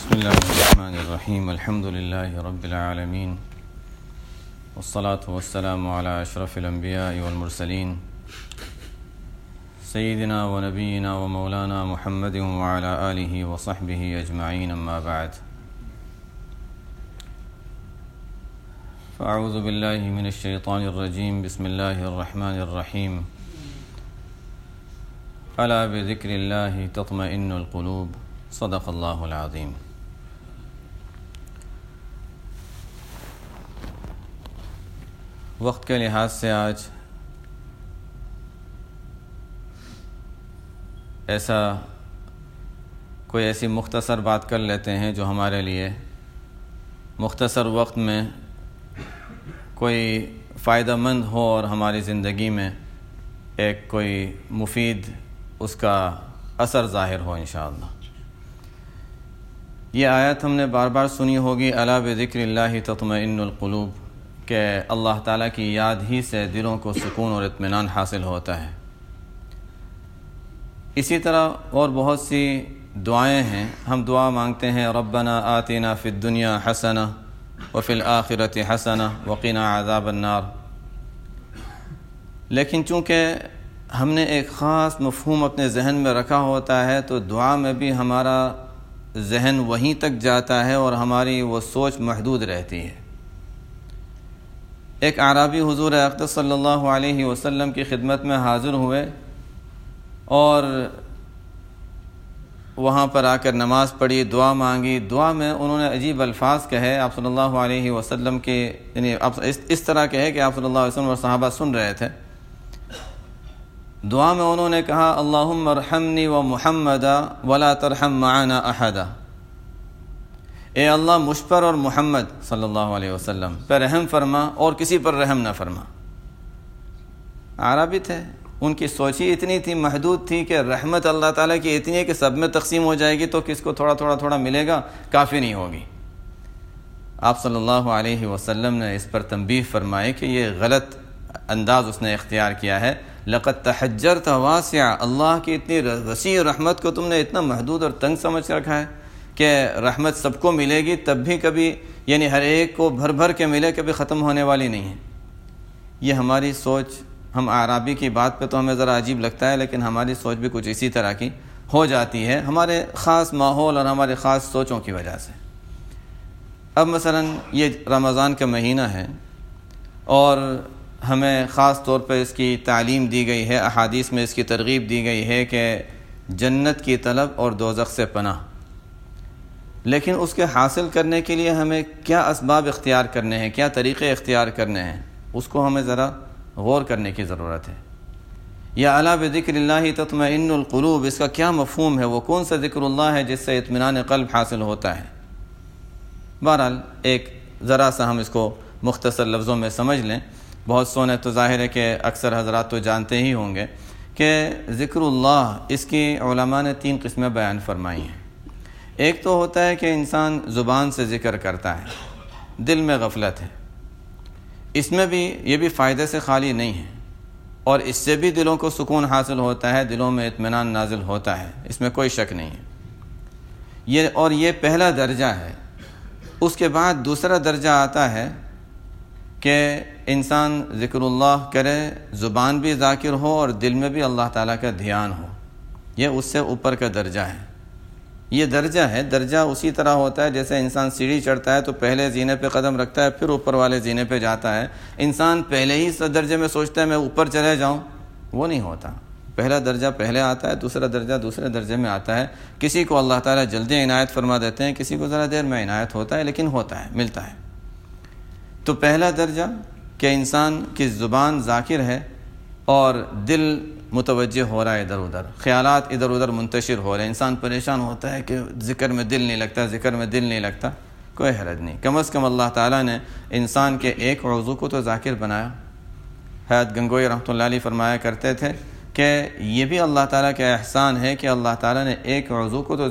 بسم الله الرحمن الرحيم الحمد لله رب العالمين والصلاة والسلام على أشرف الأنبياء والمرسلين سيدنا ونبينا ومولانا محمد وعلى آله وصحبه أجمعين أما بعد فأعوذ بالله من الشيطان الرجيم بسم الله الرحمن الرحيم ألا بذكر الله تطمئن القلوب صدق الله العظيم. وقت کے لحاظ سے آج کوئی ایسی مختصر بات کر لیتے ہیں جو ہمارے لیے مختصر وقت میں کوئی فائدہ مند ہو اور ہماری زندگی میں ایک کوئی مفید اس کا اثر ظاہر ہو انشاءاللہ. یہ آیت ہم نے بار بار سنی ہوگی، الا بذکر اللہ تطمئن القلوب، کہ اللہ تعالیٰ کی یاد ہی سے دلوں کو سکون اور اطمینان حاصل ہوتا ہے. اسی طرح اور بہت سی دعائیں ہیں. ہم دعا مانگتے ہیں ربنا آتنا فی الدنیا حسنہ وفی الآخرۃ حسنہ وقنا عذاب النار، لیکن چونکہ ہم نے ایک خاص مفہوم اپنے ذہن میں رکھا ہوتا ہے تو دعا میں بھی ہمارا ذہن وہیں تک جاتا ہے اور ہماری وہ سوچ محدود رہتی ہے. ایک اعرابی حضور اقدس صلی اللہ علیہ وسلم کی خدمت میں حاضر ہوئے اور وہاں پر آ کر نماز پڑھی، دعا مانگی. دعا میں انہوں نے عجیب الفاظ کہے آپ صلی اللہ علیہ وسلم کے، یعنی اس طرح کہے کہ آپ صلی اللہ علیہ وسلم اور صحابہ سن رہے تھے. دعا میں انہوں نے کہا اللہم ارحمنی و محمدا ولا ترحم معنا احدا، اے اللہ مجھ پر اور محمد صلی اللہ علیہ وسلم پر رحم فرما اور کسی پر رحم نہ فرما. عربی تھے، ان کی سوچ ہی اتنی تھی، محدود تھی کہ رحمت اللہ تعالیٰ کی اتنی ہے کہ سب میں تقسیم ہو جائے گی تو کس کو تھوڑا تھوڑا تھوڑا ملے گا، کافی نہیں ہوگی. آپ صلی اللہ علیہ وسلم نے اس پر تنبیہ فرمائی کہ یہ غلط انداز اس نے اختیار کیا ہے. لقد تحجرت واسعا، اللہ کی اتنی وسیع رحمت کو تم نے اتنا محدود اور تنگ سمجھ رکھا ہے کہ رحمت سب کو ملے گی، تب بھی کبھی یعنی ہر ایک کو بھر بھر کے ملے، کبھی ختم ہونے والی نہیں ہے. یہ ہماری سوچ، ہم اعرابی کی بات پہ تو ہمیں ذرا عجیب لگتا ہے، لیکن ہماری سوچ بھی کچھ اسی طرح کی ہو جاتی ہے ہمارے خاص ماحول اور ہمارے خاص سوچوں کی وجہ سے. اب مثلا یہ رمضان کا مہینہ ہے اور ہمیں خاص طور پہ اس کی تعلیم دی گئی ہے، احادیث میں اس کی ترغیب دی گئی ہے کہ جنت کی طلب اور دوزخ سے پناہ. لیکن اس کے حاصل کرنے کے لیے ہمیں کیا اسباب اختیار کرنے ہیں، کیا طریقے اختیار کرنے ہیں، اس کو ہمیں ذرا غور کرنے کی ضرورت ہے. یا الا بذکر اللہ تطمئن القلوب، اس کا کیا مفہوم ہے، وہ کون سا ذکر اللہ ہے جس سے اطمینان قلب حاصل ہوتا ہے. بہرحال ایک ذرا سا ہم اس کو مختصر لفظوں میں سمجھ لیں. بہت سونے تو ظاہر ہے کہ اکثر حضرات تو جانتے ہی ہوں گے کہ ذکر اللہ، اس کی علماء نے 3 قسمیں بیان فرمائی ہیں. ایک تو ہوتا ہے کہ انسان زبان سے ذکر کرتا ہے، دل میں غفلت ہے، اس میں بھی یہ بھی فائدے سے خالی نہیں ہے اور اس سے بھی دلوں کو سکون حاصل ہوتا ہے، دلوں میں اطمینان نازل ہوتا ہے، اس میں کوئی شک نہیں ہے. یہ پہلا درجہ ہے. اس کے بعد دوسرا درجہ آتا ہے کہ انسان ذکر اللہ کرے، زبان بھی ذاکر ہو اور دل میں بھی اللہ تعالیٰ کا دھیان ہو. یہ اس سے اوپر کا درجہ ہے. یہ درجہ اسی طرح ہوتا ہے جیسے انسان سیڑھی چڑھتا ہے تو پہلے زینے پہ قدم رکھتا ہے، پھر اوپر والے زینے پہ جاتا ہے. انسان پہلے ہی درجے میں سوچتا ہے میں اوپر چلے جاؤں، وہ نہیں ہوتا. پہلا درجہ پہلے آتا ہے، دوسرا درجہ دوسرے درجے میں آتا ہے. کسی کو اللہ تعالیٰ جلدی عنایت فرما دیتے ہیں، کسی کو ذرا دیر میں عنایت ہوتا ہے، لیکن ہوتا ہے، ملتا ہے. تو پہلا درجہ کہ انسان کی زبان ذاکر ہے اور دل متوجہ ہو رہا ہے ادھر ادھر، خیالات ادھر ادھر منتشر ہو رہے ہیں. انسان پریشان ہوتا ہے کہ ذکر میں دل نہیں لگتا، کوئی حرج نہیں. کم از کم اللہ تعالیٰ نے انسان کے ایک عضو کو تو ذاکر بنایا. حضرت گنگوئی رحمۃ اللہ علیہ فرمایا کرتے تھے کہ یہ بھی اللہ تعالیٰ کا احسان ہے کہ اللہ تعالیٰ نے ایک عضو کو تو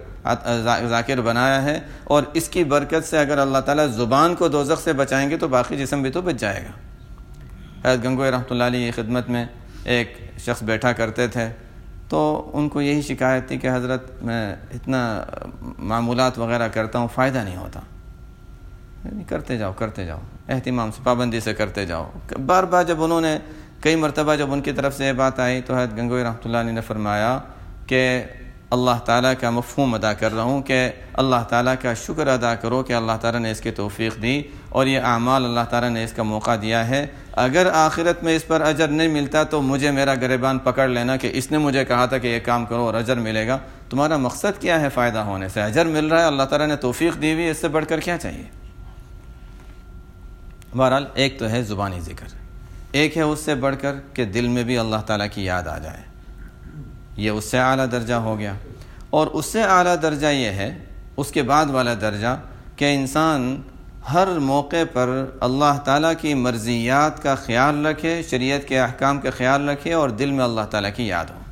ذاکر بنایا ہے، اور اس کی برکت سے اگر اللہ تعالیٰ زبان کو دوزخ سے بچائیں گے تو باقی جسم بھی تو بچ جائے گا. حضرت گنگوئی رحمۃ اللہ علیہ کی خدمت میں ایک شخص بیٹھا کرتے تھے تو ان کو یہی شکایت تھی کہ حضرت میں اتنا معمولات وغیرہ کرتا ہوں، فائدہ نہیں ہوتا. کرتے جاؤ اہتمام سے، پابندی سے کرتے جاؤ. بار بار جب انہوں نے کئی مرتبہ جب ان کی طرف سے یہ بات آئی تو حضرت گنگوئی رحمۃ اللہ علیہ نے فرمایا کہ اللہ تعالیٰ کا مفہوم ادا کر رہا ہوں کہ اللہ تعالیٰ کا شکر ادا کرو کہ اللہ تعالیٰ نے اس کی توفیق دی اور یہ اعمال اللہ تعالیٰ نے اس کا موقع دیا ہے. اگر آخرت میں اس پر اجر نہیں ملتا تو مجھے میرا گریبان پکڑ لینا کہ اس نے مجھے کہا تھا کہ یہ کام کرو اور اجر ملے گا. تمہارا مقصد کیا ہے فائدہ ہونے سے؟ اجر مل رہا ہے، اللہ تعالیٰ نے توفیق دی ہوئی، اس سے بڑھ کر کیا چاہیے؟ بہرحال ایک تو ہے زبانی ذکر، ایک ہے اس سے بڑھ کر کہ دل میں بھی اللہ تعالیٰ کی یاد آ جائے، یہ اس سے اعلیٰ درجہ ہو گیا. اور اس سے اعلیٰ درجہ یہ ہے، اس کے بعد والا درجہ، کہ انسان ہر موقع پر اللہ تعالیٰ کی مرضیات کا خیال رکھے، شریعت کے احکام کا خیال رکھے اور دل میں اللہ تعالیٰ کی یاد ہو.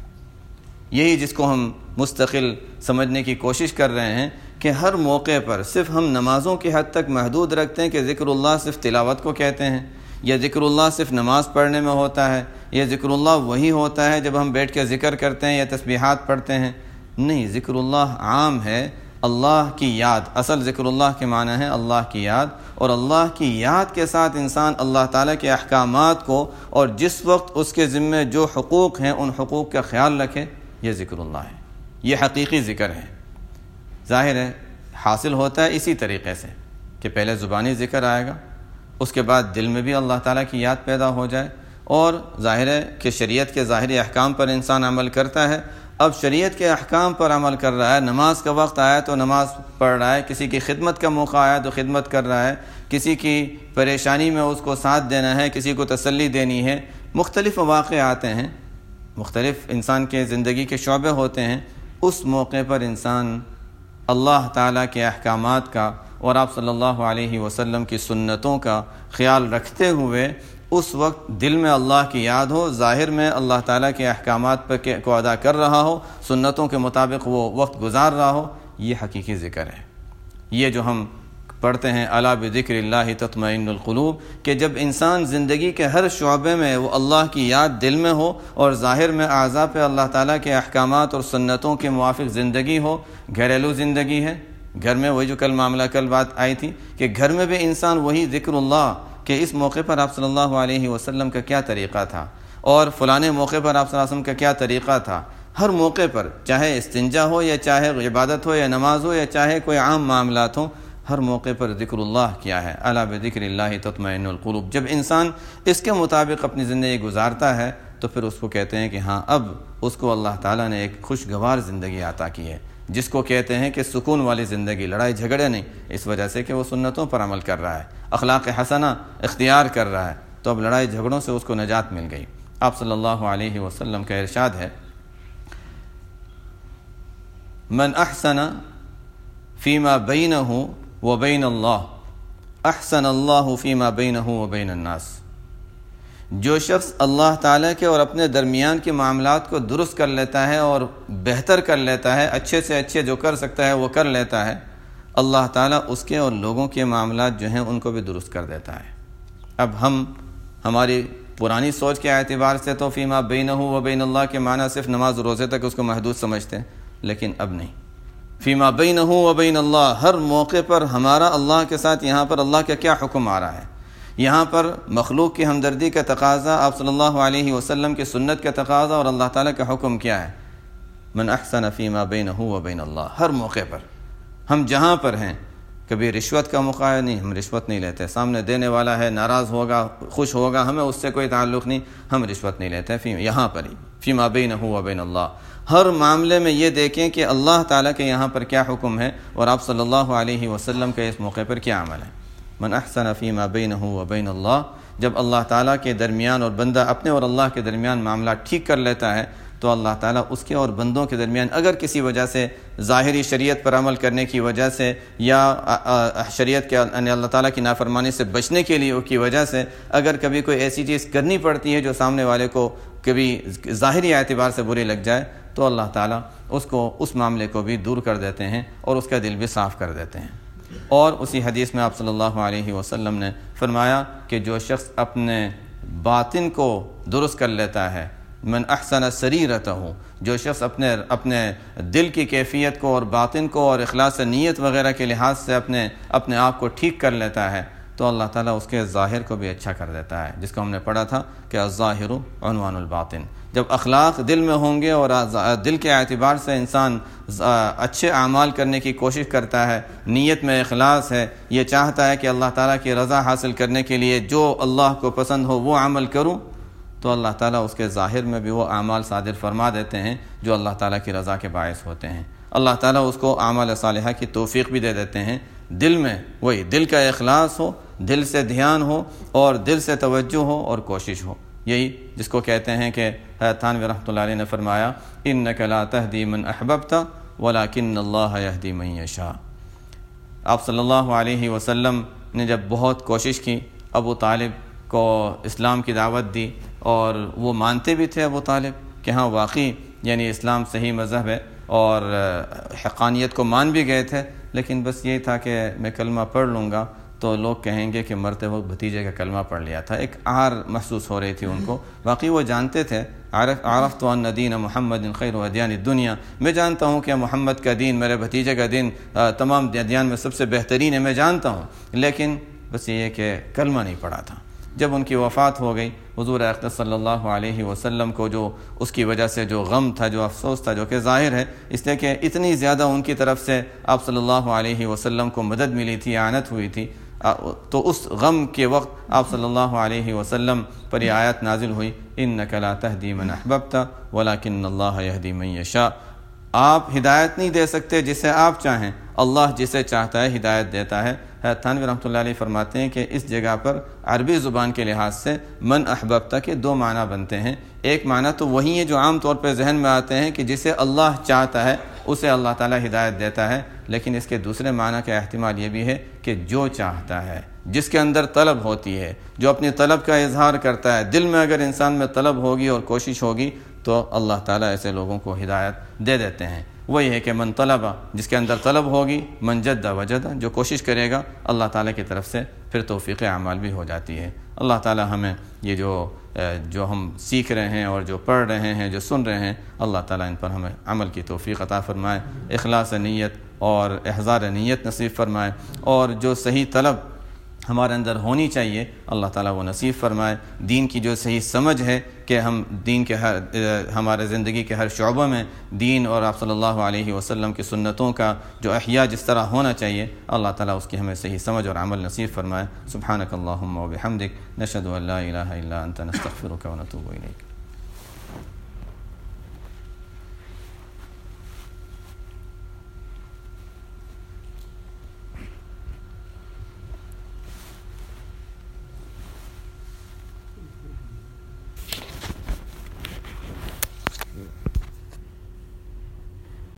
یہی جس کو ہم مستقل سمجھنے کی کوشش کر رہے ہیں کہ ہر موقع پر صرف ہم نمازوں کی حد تک محدود رکھتے ہیں کہ ذکر اللہ صرف تلاوت کو کہتے ہیں، یا ذکر اللہ صرف نماز پڑھنے میں ہوتا ہے، یا ذکر اللہ وہی ہوتا ہے جب ہم بیٹھ کے ذکر کرتے ہیں یا تسبیحات پڑھتے ہیں. نہیں، ذکر اللہ عام ہے، اللہ کی یاد. اصل ذکر اللہ کے معنی ہے اللہ کی یاد، اور اللہ کی یاد کے ساتھ انسان اللہ تعالیٰ کے احکامات کو اور جس وقت اس کے ذمے جو حقوق ہیں ان حقوق کا خیال رکھے، یہ ذکر اللہ ہے، یہ حقیقی ذکر ہے. ظاہر ہے حاصل ہوتا ہے اسی طریقے سے کہ پہلے زبانی ذکر آئے گا، اس کے بعد دل میں بھی اللہ تعالیٰ کی یاد پیدا ہو جائے، اور ظاہر ہے کہ شریعت کے ظاہری احکام پر انسان عمل کرتا ہے. اب شریعت کے احکام پر عمل کر رہا ہے، نماز کا وقت آیا تو نماز پڑھ رہا ہے، کسی کی خدمت کا موقع آیا تو خدمت کر رہا ہے، کسی کی پریشانی میں اس کو ساتھ دینا ہے، کسی کو تسلی دینی ہے. مختلف مواقع آتے ہیں، مختلف انسان کے زندگی کے شعبے ہوتے ہیں. اس موقع پر انسان اللہ تعالیٰ کے احکامات کا اور آپ صلی اللہ علیہ وسلم کی سنتوں کا خیال رکھتے ہوئے اس وقت دل میں اللہ کی یاد ہو، ظاہر میں اللہ تعالیٰ کے احکامات پر کو ادا کر رہا ہو، سنتوں کے مطابق وہ وقت گزار رہا ہو. یہ حقیقی ذکر ہے. یہ جو ہم پڑھتے ہیں الا بذکر اللہ تطمئن القلوب، کہ جب انسان زندگی کے ہر شعبے میں وہ اللہ کی یاد دل میں ہو اور ظاہر میں اعضاء پہ اللہ تعالیٰ کے احکامات اور سنتوں کے موافق زندگی ہو. گھریلو زندگی ہے، گھر میں وہی جو کل بات آئی تھی کہ گھر میں بھی انسان وہی ذکر اللہ، کہ اس موقع پر آپ صلی اللہ علیہ وسلم کا کیا طریقہ تھا اور فلانے موقع پر آپ صلی اللہ علیہ وسلم کا کیا طریقہ تھا. ہر موقع پر، چاہے استنجا ہو یا چاہے عبادت ہو یا نماز ہو یا چاہے کوئی عام معاملات ہوں، ہر موقع پر ذکر اللہ کیا ہے. الا بذکر اللہ تطمئن القلوب. جب انسان اس کے مطابق اپنی زندگی گزارتا ہے تو پھر اس کو کہتے ہیں کہ ہاں اب اس کو اللہ تعالیٰ نے ایک خوشگوار زندگی عطا کی ہے، جس کو کہتے ہیں کہ سکون والی زندگی، لڑائی جھگڑے نہیں، اس وجہ سے کہ وہ سنتوں پر عمل کر رہا ہے، اخلاق حسنہ اختیار کر رہا ہے. تو اب لڑائی جھگڑوں سے اس کو نجات مل گئی. آپ صلی اللہ علیہ وسلم کا ارشاد ہے، من احسن فیما بینہ وبین اللہ احسن اللہ فیما بینہ وبین الناس. جو شخص اللہ تعالیٰ کے اور اپنے درمیان کے معاملات کو درست کر لیتا ہے اور بہتر کر لیتا ہے، اچھے سے اچھے جو کر سکتا ہے وہ کر لیتا ہے، اللہ تعالیٰ اس کے اور لوگوں کے معاملات جو ہیں ان کو بھی درست کر دیتا ہے. اب ہم ہماری پرانی سوچ کے اعتبار سے تو فیما بینہ وبین اللہ کے معنی صرف نماز روزے تک اس کو محدود سمجھتے ہیں، لیکن اب نہیں. فیما بینہ وبین اللہ، ہر موقع پر ہمارا اللہ کے ساتھ یہاں پر اللہ کا کیا حکم آ رہا ہے. یہاں پر مخلوق کی ہمدردی کا تقاضا، آپ صلی اللہ علیہ وسلم کی سنت کا تقاضا، اور اللہ تعالیٰ کا حکم کیا ہے؟ من احسن فیما بینہ وبین اللہ. ہر موقع پر ہم جہاں پر ہیں، کبھی رشوت کا موقع ہے نہیں، ہم رشوت نہیں لیتے. سامنے دینے والا ہے، ناراض ہوگا خوش ہوگا، ہمیں اس سے کوئی تعلق نہیں، ہم رشوت نہیں لیتے. یہاں پر ہی فیما بینہ وبین اللہ. ہر معاملے میں یہ دیکھیں کہ اللہ تعالیٰ کے یہاں پر کیا حکم ہے اور آپ صلی اللہ علیہ وسلم کے اس موقع پر کیا عمل ہے. من احسن فیما بینہ وبین اللہ. جب اللہ تعالیٰ کے درمیان اور بندہ اپنے اور اللہ کے درمیان معاملات ٹھیک کر لیتا ہے تو اللہ تعالیٰ اس کے اور بندوں کے درمیان اگر کسی وجہ سے ظاہری شریعت پر عمل کرنے کی وجہ سے یا شریعت کے اللہ تعالیٰ کی نافرمانی سے بچنے کے لیے کی وجہ سے اگر کبھی کوئی ایسی چیز کرنی پڑتی ہے جو سامنے والے کو کبھی ظاہری اعتبار سے بری لگ جائے تو اللہ تعالیٰ اس معاملے کو بھی دور کر دیتے ہیں اور اس کا دل بھی صاف کر دیتے ہیں. اور اسی حدیث میں آپ صلی اللہ علیہ وسلم نے فرمایا کہ جو شخص اپنے باطن کو درست کر لیتا ہے، من احسن سریرتہ، جو شخص اپنے دل کی کیفیت کو اور باطن کو اور اخلاص نیت وغیرہ کے لحاظ سے اپنے آپ کو ٹھیک کر لیتا ہے تو اللہ تعالیٰ اس کے ظاہر کو بھی اچھا کر دیتا ہے، جس کو ہم نے پڑھا تھا کہ الظاہر عنوان الباطن۔ جب اخلاق دل میں ہوں گے اور دل کے اعتبار سے انسان اچھے اعمال کرنے کی کوشش کرتا ہے، نیت میں اخلاص ہے، یہ چاہتا ہے کہ اللہ تعالیٰ کی رضا حاصل کرنے کے لیے جو اللہ کو پسند ہو وہ عمل کروں، تو اللہ تعالیٰ اس کے ظاہر میں بھی وہ اعمال صادر فرما دیتے ہیں جو اللہ تعالیٰ کی رضا کے باعث ہوتے ہیں۔ اللہ تعالیٰ اس کو اعمال صالحہ کی توفیق بھی دے دیتے ہیں، دل میں وہی دل کا اخلاص ہو، دل سے دھیان ہو اور دل سے توجہ ہو اور کوشش ہو، یہی جس کو کہتے ہیں کہ تھانوی رحمۃ اللہ علیہ نے فرمایا انک لا تہدی من احببت ولکن اللہ یہدی من یشاء۔ آپ صلی اللہ علیہ وسلم نے جب بہت کوشش کی، ابو طالب کو اسلام کی دعوت دی، اور وہ مانتے بھی تھے ابو طالب کہ ہاں واقعی یعنی اسلام صحیح مذہب ہے، اور حقانیت کو مان بھی گئے تھے، لیکن بس یہ تھا کہ میں کلمہ پڑھ لوں گا تو لوگ کہیں گے کہ مرتے وقت بھتیجے کا کلمہ پڑھ لیا تھا، ایک عار محسوس ہو رہی تھی ان کو۔ باقی وہ جانتے تھے عرفت ان دین محمد خیر ادیان الدنیا، میں جانتا ہوں کہ محمد کا دین، میرے بھتیجے کا دین تمام ادیان میں سب سے بہترین ہے، میں جانتا ہوں، لیکن بس یہ کہ کلمہ نہیں پڑھا تھا۔ جب ان کی وفات ہو گئی، حضور اقدس صلی اللہ علیہ وسلم کو جو اس کی وجہ سے جو غم تھا، جو افسوس تھا، جو کہ ظاہر ہے اس لیے کہ اتنی زیادہ ان کی طرف سے آپ صلی اللہ علیہ وسلم کو مدد ملی تھی، اعانت ہوئی تھی، تو اس غم کے وقت آپ صلی اللہ علیہ وسلم پر یہ آیت نازل ہوئی انک لا تہدی من احببت ولکن اللہ یہدی من یشاء۔ آپ ہدایت نہیں دے سکتے جسے آپ چاہیں، اللہ جسے چاہتا ہے ہدایت دیتا ہے۔ تھانوی رحمۃ اللہ علیہ فرماتے ہیں کہ اس جگہ پر عربی زبان کے لحاظ سے من احببت کے دو معنی بنتے ہیں۔ ایک معنی تو وہی ہے جو عام طور پہ ذہن میں آتے ہیں کہ جسے اللہ چاہتا ہے اسے اللہ تعالیٰ ہدایت دیتا ہے، لیکن اس کے دوسرے معنی کا احتمال یہ بھی ہے کہ جو چاہتا ہے، جس کے اندر طلب ہوتی ہے، جو اپنی طلب کا اظہار کرتا ہے، دل میں اگر انسان میں طلب ہوگی اور کوشش ہوگی تو اللہ تعالیٰ ایسے لوگوں کو ہدایت دے دیتے ہیں۔ وہی ہے کہ من طلبہ، جس کے اندر طلب ہوگی، من جد وجد، جو کوشش کرے گا اللہ تعالیٰ کی طرف سے پھر توفیق اعمال بھی ہو جاتی ہے۔ اللہ تعالیٰ ہمیں یہ جو ہم سیکھ رہے ہیں اور جو پڑھ رہے ہیں، جو سن رہے ہیں، اللہ تعالیٰ ان پر ہمیں عمل کی توفیق عطا فرمائے، اخلاص نیت اور احضار نیت نصیب فرمائے، اور جو صحیح طلب ہمارے اندر ہونی چاہیے اللہ تعالیٰ وہ نصیب فرمائے، دین کی جو صحیح سمجھ ہے کہ ہم دین کے ہمارے زندگی کے ہر شعبہ میں دین اور آپ صلی اللہ علیہ وسلم کی سنتوں کا جو احیاء جس طرح ہونا چاہیے، اللہ تعالیٰ اس کی ہمیں صحیح سمجھ اور عمل نصیب فرمائے۔ سبحانک اللہم و بحمدک، نشہد ان لا الہ الا انت، نستغفرک و نتوب الیک۔